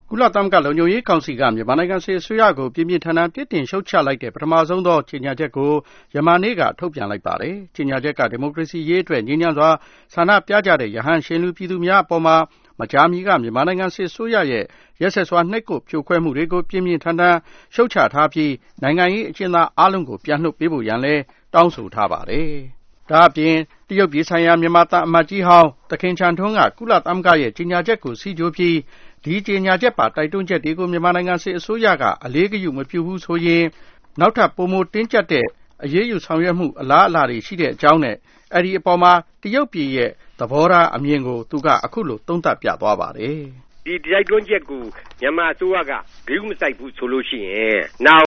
ကုလသမဂ္ဂလုံခြုံရေးကောင်စီကမြန်မာနိုင်ငံစစ်အစိုးရကိုပြင်းပြင်းထန်ထန်ပြစ်တင်ရှုတ်ချလိုက်တဲ့ပထမဆုံးသောကြေညာချက်ကိုယမန်နေ့ကထုတ်ပြန်လိုက်ပါတယ်။ကြေညာချက်ကဒီမိုကရေစီရေးအတွက်ငြိမ်းချမ်းစွာဆန္ဒပြကြတဲ့ရဟန်းရှင်လူပြည်သူများအပေါ်မှာမကြာမီကမြန်မာနိုင်ငံစစ်အစိုးရရဲ့ရက်စက်စွာနှိပ်ကွပ်ဖြိုခွဲမှုတွေကိုပြင်းပြင်းထန်ထန်ရှုတ်ချထားပြီးနိုင်ငံရေးအကျဉ်းသားအလုံးကိုပြန်လွှတ်ပေးဖို့ရန်လည်းတောင်းဆိုထားပါတယ်။ဒါအပြင်တရုတ်ပြည်ဆိုင်ရာမြန်မာသံအမတ်ကြီးဟောင်းသခင်ချန်ထွန်းကကုလသမဂ္ဂရဲ့ကြေညာချက်ကိုစီကြိုပြီးဒီကြေညာချက်ပါတိုက်တွန်းချက်တွေကိုမြန်မာနိုင်ငံစစ်အစိုးရကအလေးဂရုမပြုဘူးဆိုရင်နောက်ထပ်ပိုမိုတင်းကျပ်တဲ့အရေးယူဆောင်ရွက်မှုအလားအလာတွေရှိတဲ့အကြောင်းနဲ့အဲ့ဒီအပေါ်မှာတရုတ်ပြည်ရဲ့သဘောထားအမြင်ကိုသူကအခုလိုသုံးသပ်ပြသွားပါတယ်။ဒီတိုက်တွန်းချက်ကိုမြန်မာအစိုးရကဂရုမစိုက်ဘူးဆိုလို့ရှိရင်နောက်